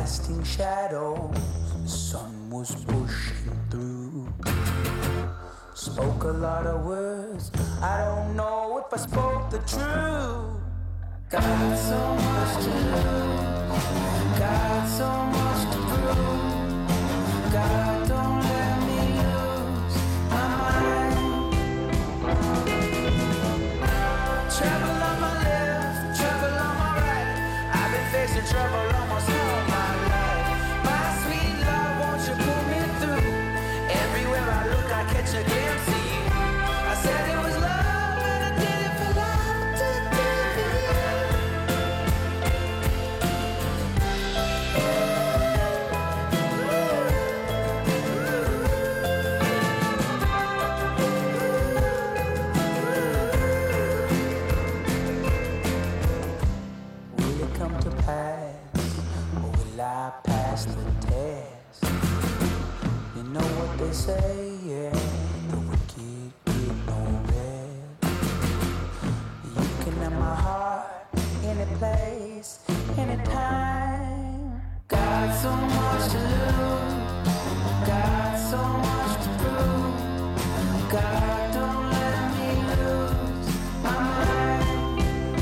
casting shadows. The sun was pushing through. Spoke a lot of words, I don't know if I spoke the truth. Got so much to lose, got so much to prove. God, don't let me lose my mind. Trouble on my left, trouble on my right. I've been facing trouble almost all my life. My sweet love, won't you pull me through? Everywhere I look, I catch a glimpse of you. I said it was love, and I did it for love, I did it for Will it come to pass, or will I pass the test? You know what they say, yeah, the wicked get no rest. You can have my heart, any place, anytime. Got so much to lose, got so much to prove. God, don't let me lose my mind.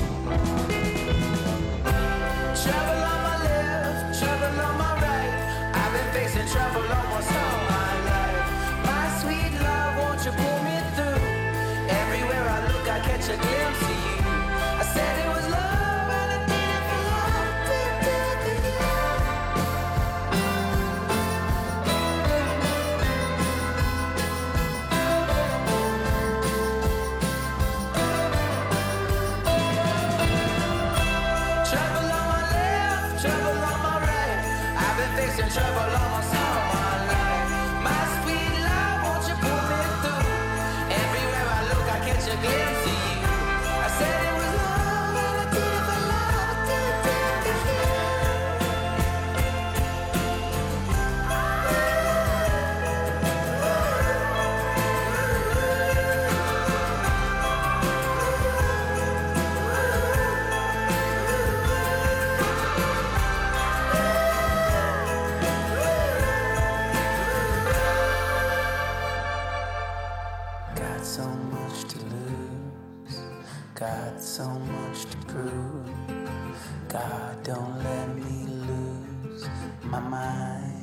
Trouble on my left, trouble on my right. I've been facing trouble almost all my life. My sweet love, won't you pull me through? Everywhere I look, I catch a glimpse of you. I said it was love, and I did it for love, did it for you. Trouble on my left, trouble on my right. I've been facing trouble almost all my life. My sweet love, won't you pull me through? Everywhere I look, I catch a glimpse of you. I said it was love, and I did it for love, I did it for you. Got so much to lose, got so much to prove. God, don't let me lose my mind.